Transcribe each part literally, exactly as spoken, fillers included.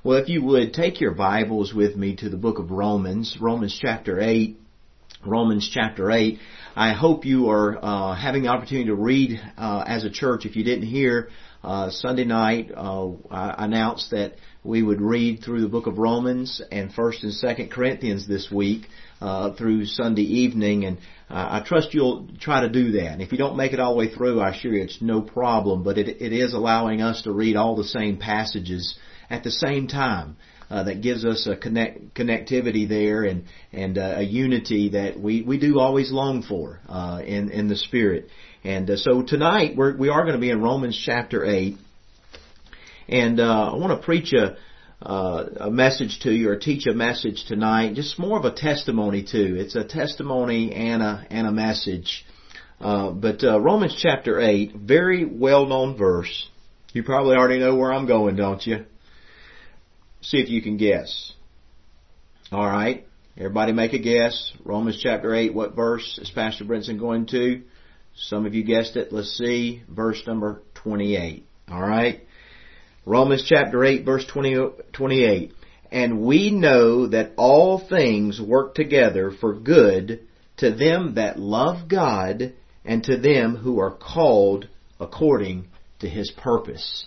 Well, if you would, take your Bibles with me to the book of Romans, Romans chapter eight. Romans chapter eight. I hope you are uh, having the opportunity to read uh, as a church. If you didn't hear, uh, Sunday night uh, I announced that we would read through the book of Romans and First and Second Corinthians this week uh, through Sunday evening, and uh, I trust you'll try to do that. And if you don't make it all the way through, I assure you it's no problem, but it, it is allowing us to read all the same passages at the same time. Uh, that gives us a connect, connectivity there and, and uh, a unity that we, we do always long for uh, in, in the Spirit. And uh, so tonight we're, we are going to be in Romans chapter eight. And uh, I want to preach a, uh, a message to you or teach a message tonight, just more of a testimony too. It's a testimony and a, and a message. Uh, but uh, Romans chapter eight, very well-known verse. You probably already know where I'm going, don't you? See if you can guess. All right. Everybody make a guess. Romans chapter eight, what verse is Pastor Brinson going to? Some of you guessed it. Let's see. Verse number twenty-eight. All right. Romans chapter eight, verse twenty, twenty-eight. And we know that all things work together for good to them that love God and to them who are called according to His purpose.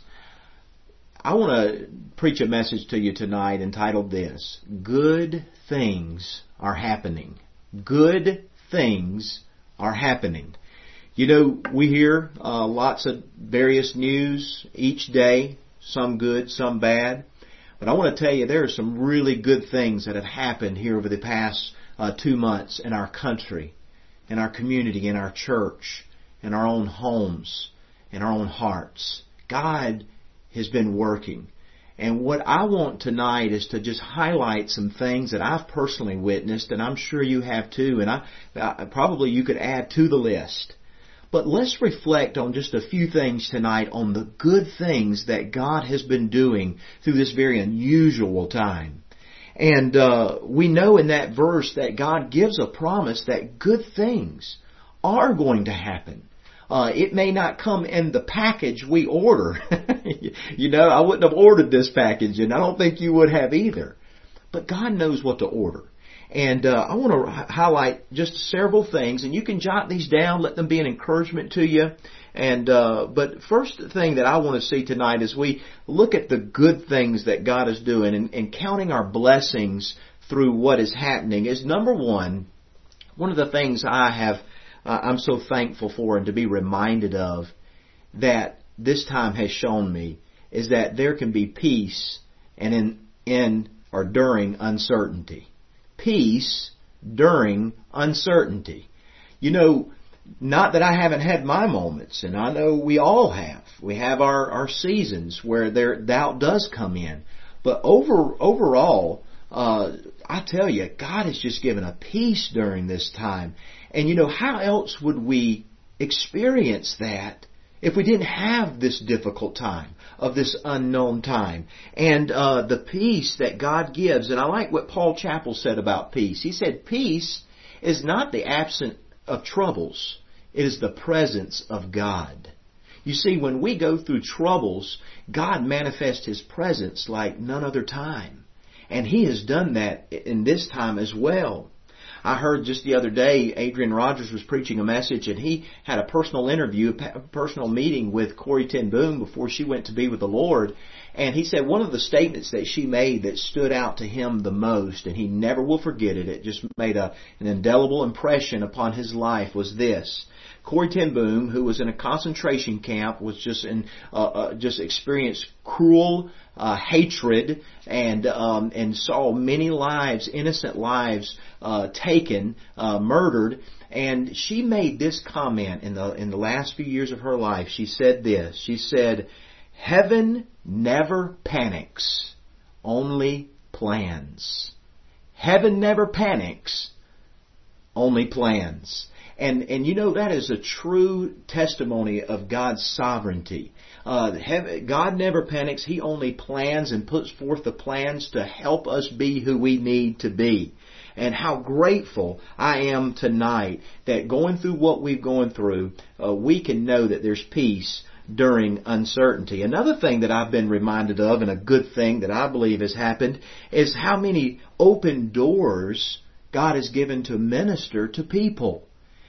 I want to preach a message to you tonight entitled this, Good Things Are Happening. Good things are happening. You know, we hear uh, lots of various news each day, some good, some bad. But I want to tell you there are some really good things that have happened here over the past uh, two months in our country, in our community, in our church, in our own homes, in our own hearts. God has been working. And what I want tonight is to just highlight some things that I've personally witnessed, and I'm sure you have too, and I, I probably you could add to the list. But let's reflect on just a few things tonight on the good things that God has been doing through this very unusual time. And uh, we know in that verse that God gives a promise that good things are going to happen. Uh, it may not come in the package we order. You know, I wouldn't have ordered this package, and I don't think you would have either. But God knows what to order. And uh, I want to highlight just several things, and you can jot these down, let them be an encouragement to you. And uh, but first thing that I want to see tonight is we look at the good things that God is doing and, and counting our blessings through what is happening is number one, one of the things I have Uh, I'm so thankful for and to be reminded of that this time has shown me is that there can be peace and in, in or during uncertainty. Peace during uncertainty. You know, not that I haven't had my moments, and I know we all have. We have our, our seasons where there doubt does come in. But over overall, uh, I tell you, God has just given a peace during this time. And you know, how else would we experience that if we didn't have this difficult time, of this unknown time? And uh, the peace that God gives, and I like what Paul Chappell said about peace. He said, peace is not the absence of troubles. It is the presence of God. You see, when we go through troubles, God manifests His presence like none other time. And He has done that in this time as well. I heard just the other day, Adrian Rogers was preaching a message, and he had a personal interview, a personal meeting with Corrie ten Boom before she went to be with the Lord. And he said one of the statements that she made that stood out to him the most, and he never will forget it, it just made a, an indelible impression upon his life, was this. Corrie ten Boom, who was in a concentration camp, was just in uh, uh, just experienced cruel uh, hatred and um, and saw many lives, innocent lives, uh, taken, uh, murdered. And she made this comment in the in the last few years of her life. She said this. She said, "Heaven never panics, only plans. Heaven never panics, only plans." And, and you know, that is a true testimony of God's sovereignty. Uh, God never panics. He only plans and puts forth the plans to help us be who we need to be. And how grateful I am tonight that going through what we've gone through, uh, we can know that there's peace during uncertainty. Another thing that I've been reminded of, and a good thing that I believe has happened, is how many open doors God has given to minister to people.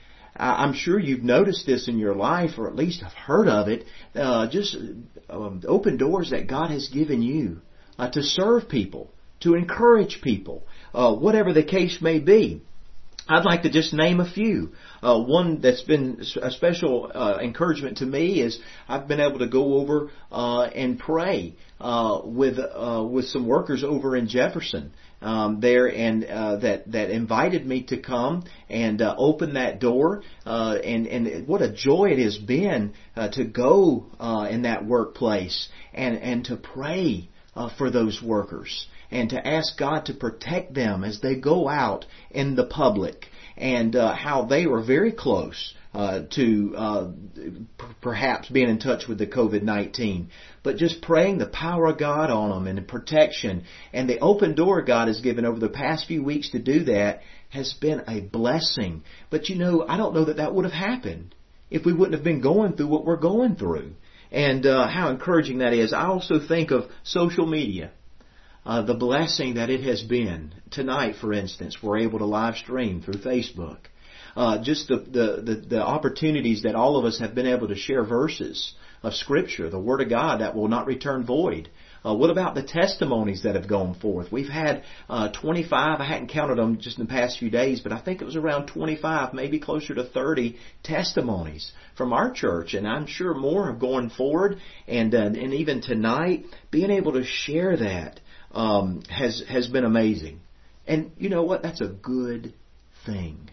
I'm sure you've noticed this in your life, or at least have heard of it, uh, just um, open doors that God has given you uh, to serve people, to encourage people, uh, whatever the case may be. I'd like to just name a few. Uh, one that's been a special uh, encouragement to me is I've been able to go over uh, and pray uh, with uh, with some workers over in Jefferson um, there, and uh, that that invited me to come and uh, open that door. Uh, and and what a joy it has been uh, to go uh, in that workplace and and to pray uh, for those workers, and to ask God to protect them as they go out in the public, and uh, how they were very close uh, to uh, p- perhaps being in touch with the covid nineteen. But just praying the power of God on them and the protection and the open door God has given over the past few weeks to do that has been a blessing. But you know, I don't know that that would have happened if we wouldn't have been going through what we're going through. And uh, how encouraging that is. I also think of social media. Uh, the blessing that it has been. Tonight, for instance, we're able to live stream through Facebook. Uh, just the, the, the, the opportunities that all of us have been able to share verses of Scripture, the Word of God that will not return void. Uh, what about the testimonies that have gone forth? We've had uh, twenty-five, I hadn't counted them just in the past few days, but I think it was around twenty-five, maybe closer to thirty testimonies from our church. And I'm sure more have gone forward. And, uh, and even tonight, being able to share that Um, has has been amazing. And you know what? That's a good thing.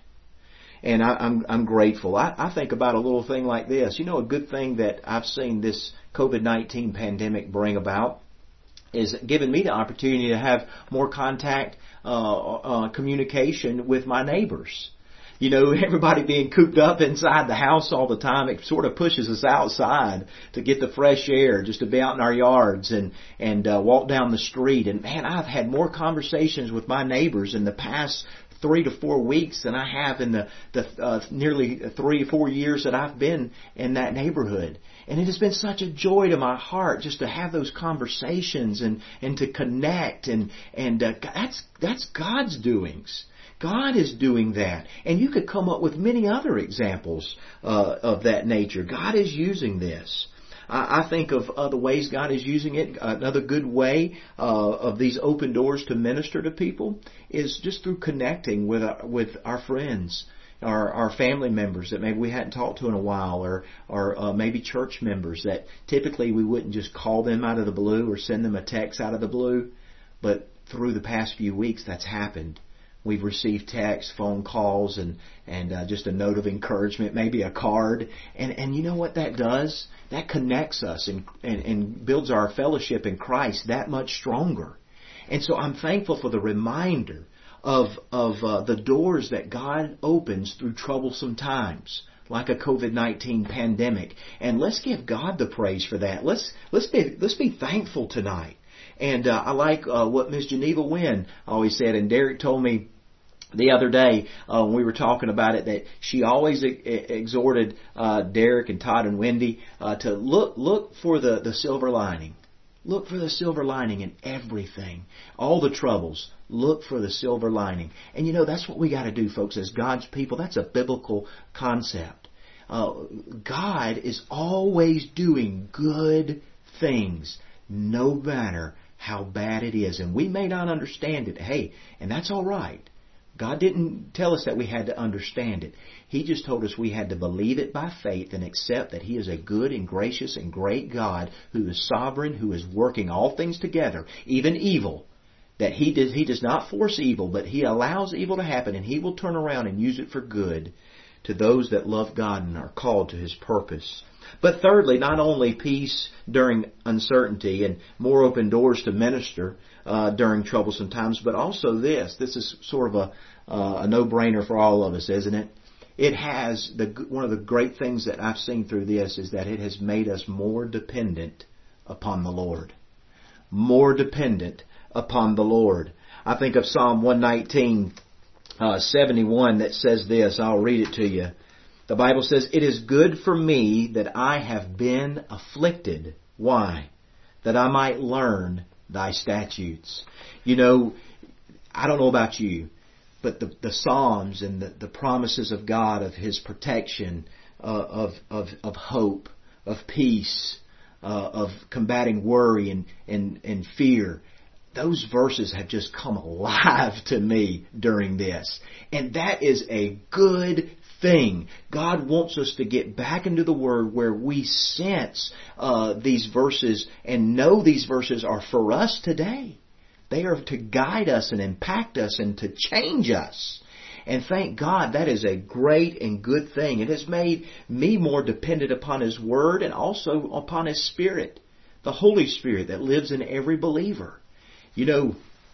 And I, I'm I'm grateful. I, I think about a little thing like this. You know, a good thing that I've seen this covid nineteen pandemic bring about is giving me the opportunity to have more contact, uh, uh, communication with my neighbors. You know, everybody being cooped up inside the house all the time, it sort of pushes us outside to get the fresh air, just to be out in our yards and, and uh, walk down the street. And man, I've had more conversations with my neighbors in the past three to four weeks than I have in the, the uh, nearly three or four years that I've been in that neighborhood. And it has been such a joy to my heart just to have those conversations and, and to connect. And, and uh, that's, that's God's doings. God is doing that. And you could come up with many other examples uh, of that nature. God is using this. I, I think of other ways God is using it. Another good way uh, of these open doors to minister to people is just through connecting with our, with our friends, our, our family members that maybe we hadn't talked to in a while, or, or uh, maybe church members that typically we wouldn't just call them out of the blue or send them a text out of the blue. But through the past few weeks, that's happened. We've received texts, phone calls, and and uh, just a note of encouragement, maybe a card. And and you know what that does? That connects us and, and, and builds our fellowship in Christ that much stronger. And so I'm thankful for the reminder of of uh, the doors that God opens through troublesome times, like a covid nineteen pandemic. And let's give God the praise for that. Let's let's be let's be thankful tonight. And uh, I like uh, what Miss Geneva Wynn always said, and Derek told me the other day uh, when we were talking about it, that she always e- exhorted uh, Derek and Todd and Wendy uh, to look look for the, the silver lining. Look for the silver lining in everything. All the troubles, look for the silver lining. And you know, that's what we got to do, folks, as God's people. That's a biblical concept. Uh, God is always doing good things, no matter how bad it is. And we may not understand it. Hey, and that's all right. God didn't tell us that we had to understand it. He just told us we had to believe it by faith and accept that He is a good and gracious and great God who is sovereign, who is working all things together, even evil. That He does, He does not force evil, but He allows evil to happen, and He will turn around and use it for good to those that love God and are called to His purpose. But thirdly, not only peace during uncertainty and more open doors to minister uh, during troublesome times, but also this. This is sort of a, uh, a no-brainer for all of us, isn't it? It has, the one of the great things that I've seen through this is that it has made us more dependent upon the Lord. More dependent upon the Lord. I think of Psalm one nineteen, uh, seventy-one that says this. I'll read it to you. The Bible says, it is good for me that I have been afflicted. Why? That I might learn thy statutes. You know, I don't know about you, but the, the Psalms and the, the promises of God, of His protection, uh, of, of, of hope, of peace, uh, of combating worry and, and, and fear, those verses have just come alive to me during this. And that is a good thing. God wants us to get back into the Word where we sense uh, these verses and know these verses are for us today. They are to guide us and impact us and to change us. And thank God that is a great and good thing. It has made me more dependent upon His Word and also upon His Spirit, the Holy Spirit that lives in every believer. You know,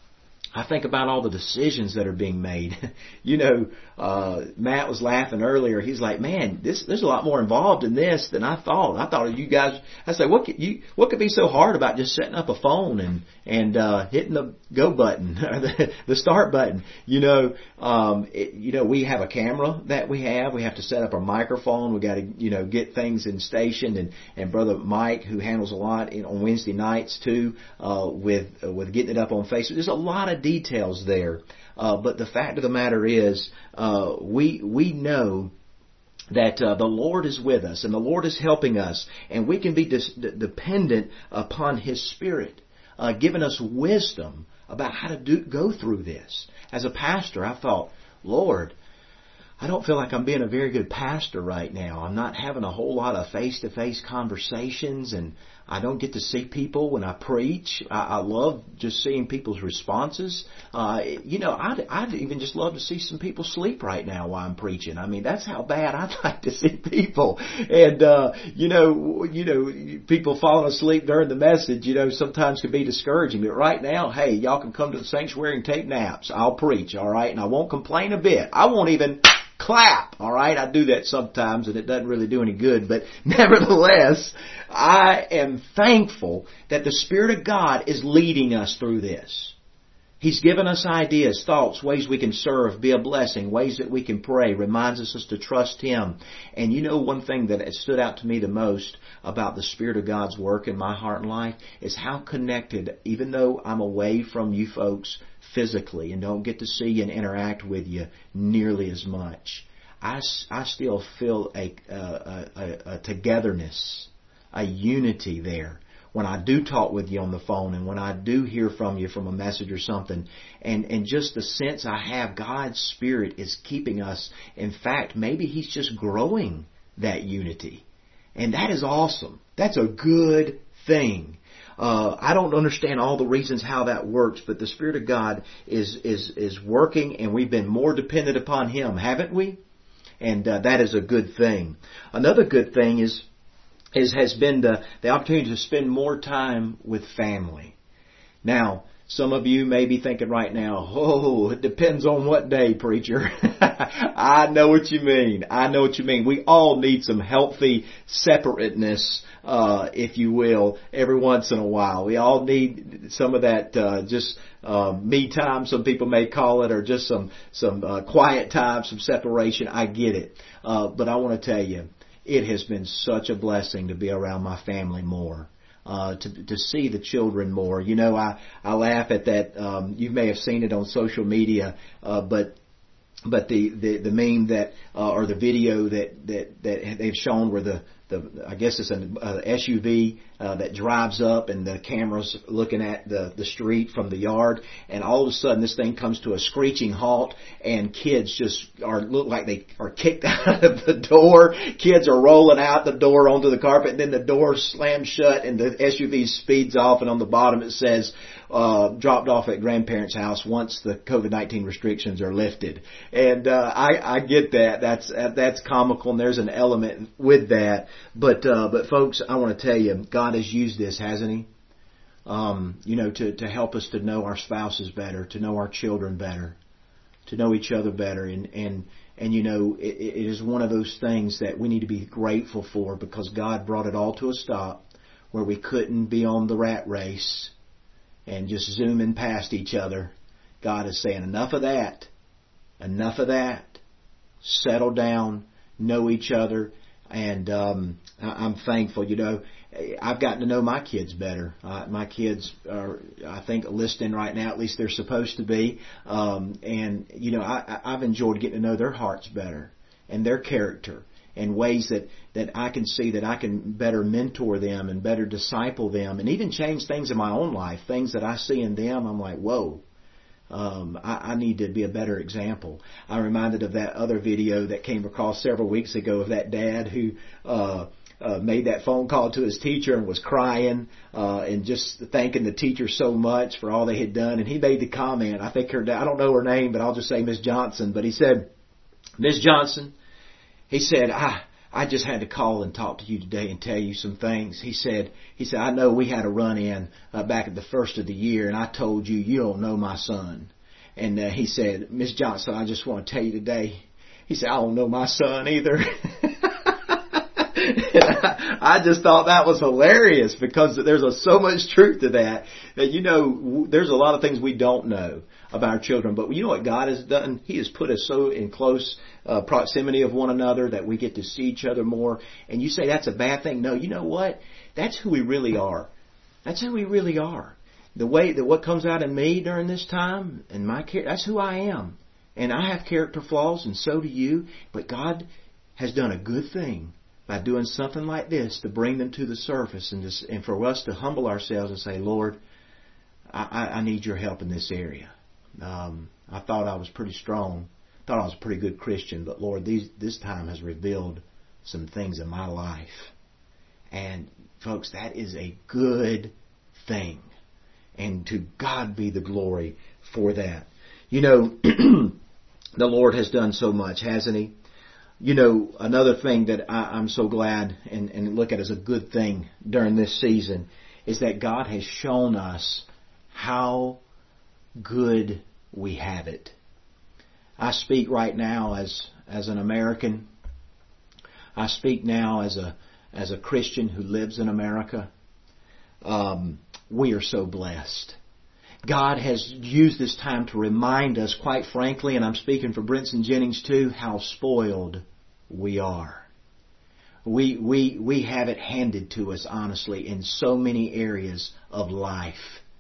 I think about all the decisions that are being made. You know, uh, Matt was laughing earlier. He's like, man, this, there's a lot more involved in this than I thought. I thought you guys, I said, what could you, what could be so hard about just setting up a phone and, and, uh, hitting the go button or the, the start button? You know, um, it, you know, we have a camera that we have. We have to set up our microphone. We got to, you know, get things in station, and, and Brother Mike, who handles a lot in, on Wednesday nights too, uh, with, uh, with getting it up on Facebook. There's a lot of details there. Uh, but the fact of the matter is, uh, we, we know that uh, the Lord is with us and the Lord is helping us, and we can be dis- dependent upon His Spirit, uh, giving us wisdom about how to do, go through this. As a pastor, I thought, Lord, I don't feel like I'm being a very good pastor right now. I'm not having a whole lot of face-to-face conversations, and I don't get to see people when I preach. I, I love just seeing people's responses. Uh, you know, I'd, I'd even just love to see some people sleep right now while I'm preaching. I mean, that's how bad I'd like to see people. And, uh, you know, you know, people falling asleep during the message, you know, sometimes can be discouraging. But right now, hey, y'all can come to the sanctuary and take naps. I'll preach, all right? And I won't complain a bit. I won't even clap, all right? I do that sometimes, and it doesn't really do any good. But nevertheless, I am thankful that the Spirit of God is leading us through this. He's given us ideas, thoughts, ways we can serve, be a blessing, ways that we can pray, reminds us to trust Him. And you know, one thing that has stood out to me the most about the Spirit of God's work in my heart and life is how connected, even though I'm away from you folks physically and don't get to see you and interact with you nearly as much, I, I still feel a, a, a, a togetherness, a unity there when I do talk with you on the phone and when I do hear from you from a message or something. And, and just the sense I have God's Spirit is keeping us. In fact, maybe He's just growing that unity. And that is awesome. That's a good thing. Uh, I don't understand all the reasons how that works, but the Spirit of God is, is, is working, and we've been more dependent upon Him, haven't we? And uh, that is a good thing. Another good thing is, is has been the, the opportunity to spend more time with family. Now, some of you may be thinking right now, oh, it depends on what day, preacher. I know what you mean. I know what you mean. We all need some healthy separateness, uh, if you will, every once in a while. We all need some of that, uh, just, uh, me time, some people may call it, or just some, some, uh, quiet time, some separation. I get it. Uh, but I want to tell you, it has been such a blessing to be around my family more. Uh, to to see the children more. You know, I, I laugh at that. Um, you may have seen it on social media, uh, but but the, the, the meme that uh, or the video that, that, that they've shown where the, the I guess it's an uh, S U V uh, that drives up and the camera's looking at the, the street from the yard, and all of a sudden this thing comes to a screeching halt and kids just are look like they are kicked out of the door. Kids are rolling out the door onto the carpet, and then the door slams shut and the S U V speeds off, and on the bottom it says uh, dropped off at grandparents' house once the COVID nineteen restrictions are lifted. And uh, I, I get that. That's that's comical, and there's an element with that. But uh, but folks, I want to tell you, God has used this, hasn't He? Um, you know, to to help us to know our spouses better, to know our children better, to know each other better, and and and you know, it, it is one of those things that we need to be grateful for, because God brought it all to a stop where we couldn't be on the rat race and just zooming past each other. God is saying, enough of that. Enough of that. Settle down. know each other. And um, I'm thankful, you know. I've gotten to know my kids better. Uh, my kids are, I think, listening right now. At least they're supposed to be. Um, and, you know, I, I've enjoyed getting to know their hearts better and their character and ways that, that I can see that I can better mentor them and better disciple them and even change things in my own life. Things that I see in them, I'm like, whoa. Um, I, I need to be a better example. I'm reminded of that other video that came across several weeks ago of that dad who uh, uh, made that phone call to his teacher and was crying uh, and just thanking the teacher so much for all they had done. And he made the comment, I think her, I don't know her name, but I'll just say Miss Johnson. But he said, Miss Johnson, he said, I I just had to call and talk to you today and tell you some things. He said, he said, I know we had a run-in uh, back at the first of the year, and I told you, you don't know my son. And uh, he said, Miss Johnson, I just want to tell you today, he said, I don't know my son either. I just thought that was hilarious because there's a, so much truth to that, that, you know, there's a lot of things we don't know about our children. But you know what God has done? He has put us so in close uh, proximity of one another that we get to see each other more. And you say that's a bad thing. No, you know what? That's who we really are. That's who we really are. The way that what comes out in me during this time and my care, that's who I am. And I have character flaws, and so do you. But God has done a good thing by doing something like this to bring them to the surface and, to, and for us to humble ourselves and say, Lord, I, I need your help in this area. Um, I thought I was pretty strong, thought I was a pretty good Christian, but Lord, these, this time has revealed some things in my life. And folks, that is a good thing. And to God be the glory for that. You know, the Lord has done so much, hasn't He? You know, another thing that I, I'm so glad and, and look at as a good thing during this season is that God has shown us how good we have it. I speak right now as as an American. I speak now as a as a Christian who lives in America. Um, we are so blessed. God has used this time to remind us, quite frankly, and I'm speaking for Brinson Jennings too, how spoiled we are. We we we have it handed to us, honestly, in so many areas of life.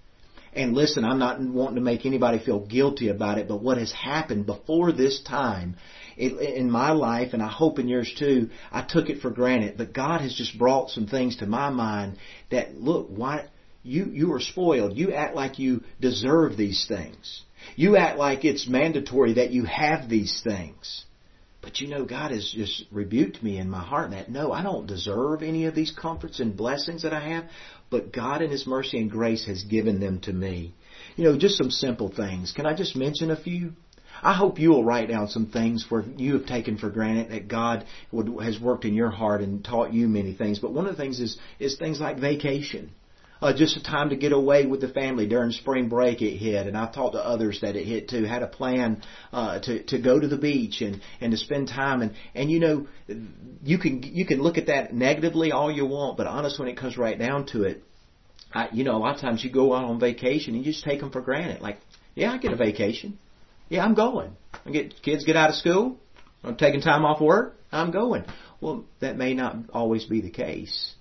And listen, I'm not wanting to make anybody feel guilty about it, but what has happened before this time in my life, and I hope in yours too, I took it for granted. But God has just brought some things to my mind that, look, why you you are spoiled. You act like you deserve these things. You act like it's mandatory that you have these things. But you know, God has just rebuked me in my heart that, no, I don't deserve any of these comforts and blessings that I have. But God in His mercy and grace has given them to me. You know, just some simple things. Can I just mention a few? I hope you will write down some things where you have taken for granted that God would, has worked in your heart and taught you many things. But one of the things is, is things like vacation. Uh, just a time to get away with the family during spring break it hit, and I've talked to others that it hit too, had a plan uh, to to go to the beach and, and to spend time. And, and you know, you can you can look at that negatively all you want, but honest, when it comes right down to it, I, you know, a lot of times you go out on vacation and you just take them for granted. Like, yeah, I get a vacation. Yeah, I'm going. I get kids get out of school. I'm taking time off work. I'm going. Well, that may not always be the case.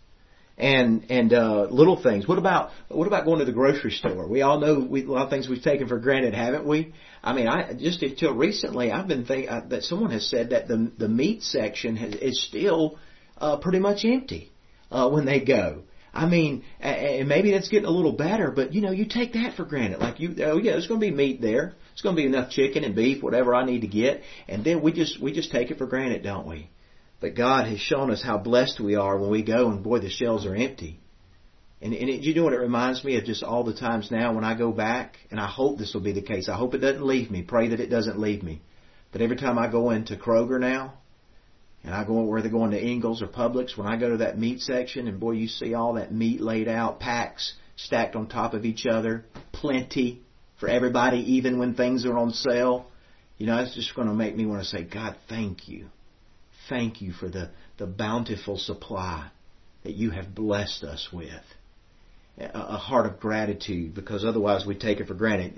And and uh, little things. What about what about going to the grocery store? We all know we, a lot of things we've taken for granted, haven't we? I mean, I just until recently, I've been thinking uh, that someone has said that the the meat section has, is still uh, pretty much empty uh, when they go. I mean, and maybe that's getting a little better, but you know, you take that for granted. Like you, oh yeah, there's going to be meat there. There's going to be enough chicken and beef, whatever I need to get, and then we just we just take it for granted, don't we? But God has shown us how blessed we are when we go and, boy, the shelves are empty. And, and it, you know what it reminds me of just all the times now when I go back, and I hope this will be the case. I hope it doesn't leave me. Pray that it doesn't leave me. But every time I go into Kroger now, and I go where they're going to Ingles or Publix, when I go to that meat section, and boy, you see all that meat laid out, packs stacked on top of each other, plenty for everybody, even when things are on sale. You know, it's just going to make me want to say, God, thank you. Thank you for the, the bountiful supply that you have blessed us with. A, a heart of gratitude, because otherwise we take it for granted.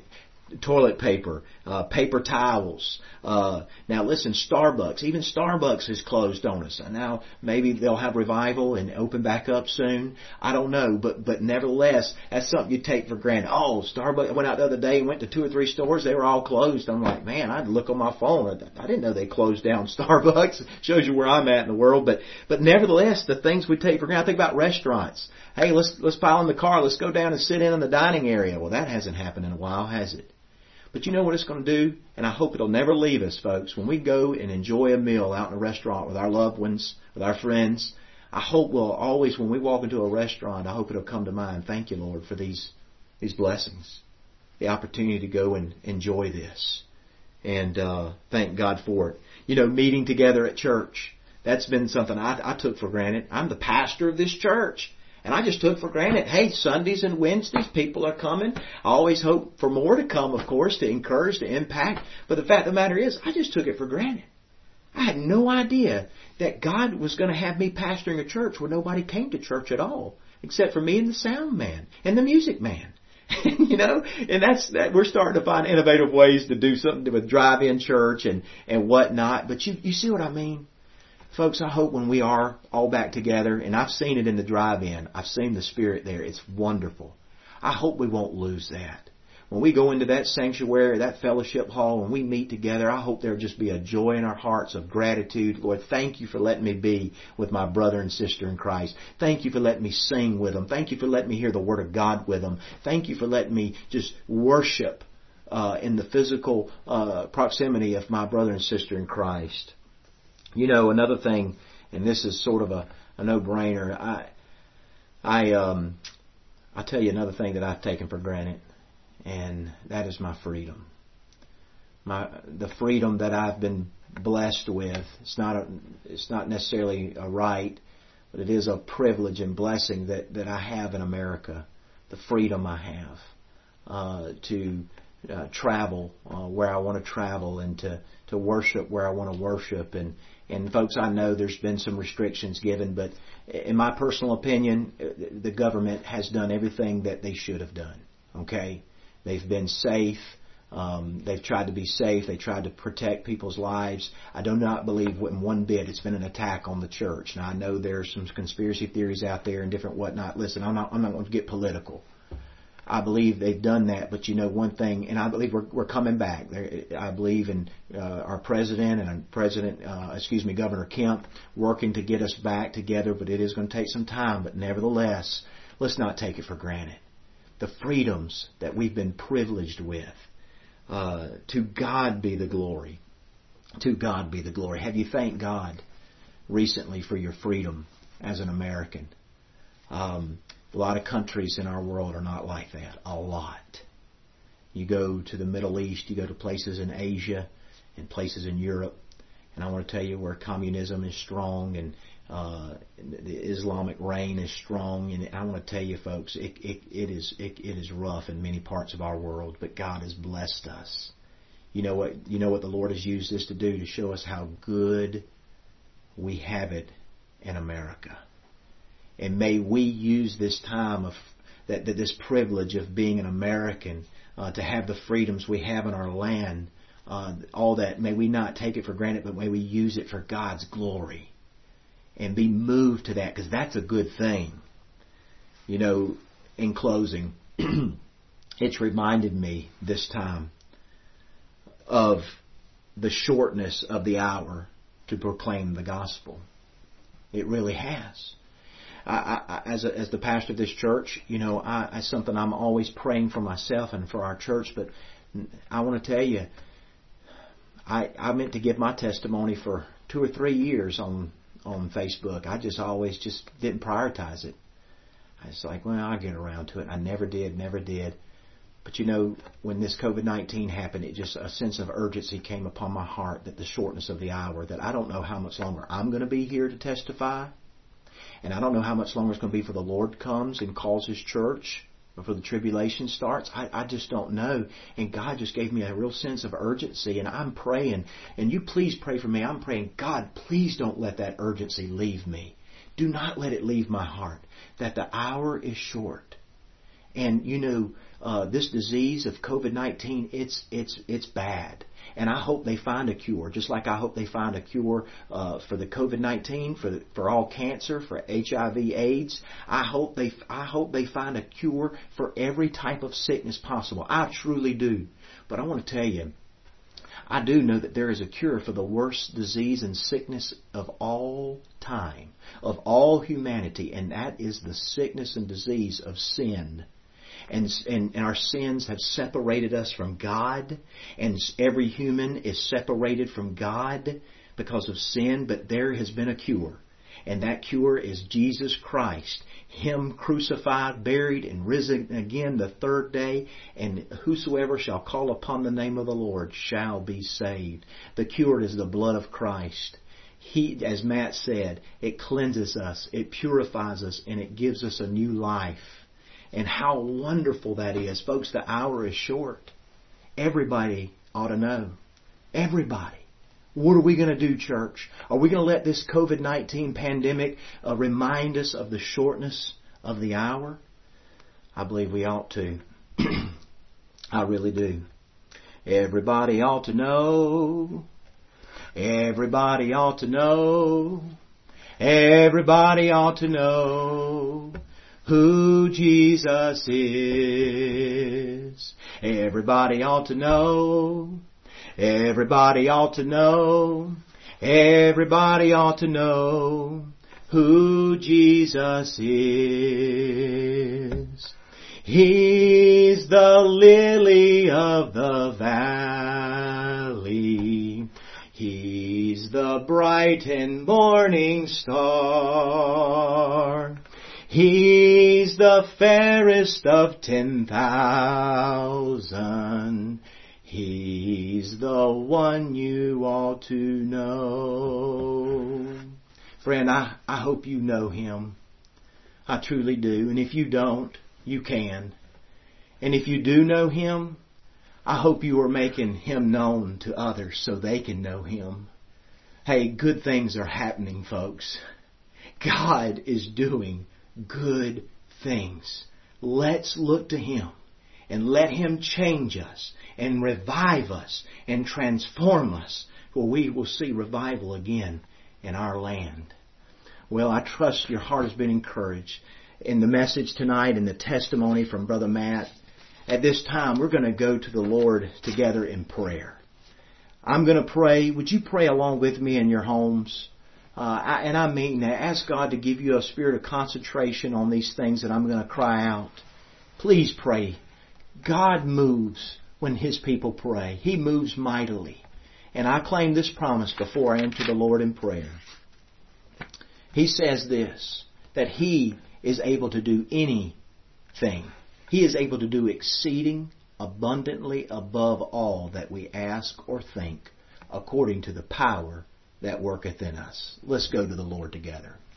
toilet paper, uh, paper towels. Uh, now listen, Starbucks, even Starbucks is closed on us. And now maybe they'll have revival and open back up soon. I don't know, but but nevertheless, that's something you take for granted. Oh, Starbucks. I went out the other day and went to two or three stores. They were all closed. I'm like, man, I'd look on my phone. I didn't know they closed down Starbucks. Shows you where I'm at in the world. But but nevertheless, the things we take for granted. I think about restaurants. Hey, let's let's pile in the car. Let's go down and sit in in the dining area. Well, that hasn't happened in a while, has it? But you know what it's going to do? And I hope it'll never leave us, folks. When we go and enjoy a meal out in a restaurant with our loved ones, with our friends, I hope we'll always, when we walk into a restaurant, I hope it'll come to mind, thank you, Lord, for these these blessings, the opportunity to go and enjoy this. And uh, thank God for it. You know, meeting together at church, that's been something I, I took for granted. I'm the pastor of this church. And I just took for granted, hey, Sundays and Wednesdays, people are coming. I always hope for more to come, of course, to encourage, to impact. But the fact of the matter is, I just took it for granted. I had no idea that God was going to have me pastoring a church where nobody came to church at all, except for me and the sound man and the music man. You know, and that's that. We're starting to find innovative ways to do something with drive-in church and, and whatnot. But you, you see what I mean? Folks, I hope when we are all back together, and I've seen it in the drive-in, I've seen the Spirit there. It's wonderful. I hope we won't lose that. When we go into that sanctuary, that fellowship hall, when we meet together, I hope there'll just be a joy in our hearts of gratitude. Lord, thank you for letting me be with my brother and sister in Christ. Thank you for letting me sing with them. Thank you for letting me hear the Word of God with them. Thank you for letting me just worship uh, in the physical uh, proximity of my brother and sister in Christ. You know, another thing, and this is sort of a, a no-brainer. I, I, um, I'll tell you another thing that I've taken for granted, and that is my freedom. My the freedom that I've been blessed with. It's not a, it's not necessarily a right, but it is a privilege and blessing that, that I have in America. The freedom I have uh, to uh, travel uh, where I want to travel and to, to worship where I want to worship. And And folks, I know there's been some restrictions given, but in my personal opinion, the government has done everything that they should have done. Okay? They've been safe. Um, they've tried to be safe. They tried to protect people's lives. I do not believe in one bit it's been an attack on the church. Now, I know there's some conspiracy theories out there and different whatnot. Listen, I'm not, I'm not going to get political. I believe they've done that, but you know one thing, and I believe we're we're coming back. I believe in uh, our president and our president, uh, excuse me, Governor Kemp, working to get us back together. But it is going to take some time. But nevertheless, let's not take it for granted. The freedoms that we've been privileged with. Uh, to God be the glory. To God be the glory. Have you thanked God recently for your freedom as an American? Um, A lot of countries in our world are not like that. A lot. You go to the Middle East, you go to places in Asia and places in Europe, and I want to tell you where communism is strong and uh, the Islamic reign is strong. And I want to tell you, folks, it it, it is it, it is rough in many parts of our world, but God has blessed us. You know what? You know what the Lord has used this to do, to show us how good we have it in America. And may we use this time of that, that this privilege of being an American, uh, to have the freedoms we have in our land, uh, all that. May we not take it for granted, but may we use it for God's glory, and be moved to that, because that's a good thing. You know, in closing, it's reminded me this time of the shortness of the hour to proclaim the gospel. It really has. I, I, as a, as the pastor of this church, you know, I, I something I'm always praying for myself and for our church. But I want to tell you, I I meant to give my testimony for two or three years on on Facebook. I just always just didn't prioritize it. I was like, well, I'll get around to it. I never did, never did. But you know, when this COVID nineteen happened, it just a sense of urgency came upon my heart, that the shortness of the hour, that I don't know how much longer I'm going to be here to testify. And I don't know how much longer it's going to be for the Lord comes and calls His church, before the tribulation starts. I, I just don't know. And God just gave me a real sense of urgency. And I'm praying, and you please pray for me. I'm praying, God, please don't let that urgency leave me. Do not let it leave my heart, that the hour is short. And, you know, uh, this disease of COVID nineteen, it's it's it's bad. And I hope they find a cure, just like I hope they find a cure uh, for the COVID nineteen, for the, for all cancer, for H I V AIDS. I hope they I hope they find a cure for every type of sickness possible. I truly do. But I want to tell you, I do know that there is a cure for the worst disease and sickness of all time, of all humanity, and that is the sickness and disease of sin. And, and, and our sins have separated us from God, and every human is separated from God because of sin, but there has been a cure. And that cure is Jesus Christ, Him crucified, buried, and risen again the third day. And whosoever shall call upon the name of the Lord shall be saved. The cure is the blood of Christ. He, as Matt said, it cleanses us, it purifies us, and it gives us a new life. And how wonderful that is. Folks, the hour is short. Everybody ought to know. Everybody. What are we going to do, church? Are we going to let this COVID nineteen pandemic uh, remind us of the shortness of the hour? I believe we ought to. I really do. Everybody ought to know. Everybody ought to know. Everybody ought to know who Jesus is. Everybody ought to know. Everybody ought to know. Everybody ought to know who Jesus is. He's the lily of the valley. He's the bright and morning star. He's the fairest of ten thousand. He's the one you ought to know. Friend, I, I hope you know Him. I truly do. And if you don't, you can. And if you do know Him, I hope you are making Him known to others so they can know Him. Hey, good things are happening, folks. God is doing good things. Let's look to Him and let Him change us and revive us and transform us, for we will see revival again in our land. Well, I trust your heart has been encouraged in the message tonight and the testimony from Brother Matt. At this time, we're going to go to the Lord together in prayer. I'm going to pray. Would you pray along with me in your homes? Uh, I, and I mean that. Ask God to give you a spirit of concentration on these things that I'm going to cry out. Please pray. God moves when His people pray. He moves mightily. And I claim this promise before I enter the Lord in prayer. He says this, that He is able to do anything. He is able to do exceeding abundantly above all that we ask or think, according to the power that worketh in us. Let's go to the Lord together.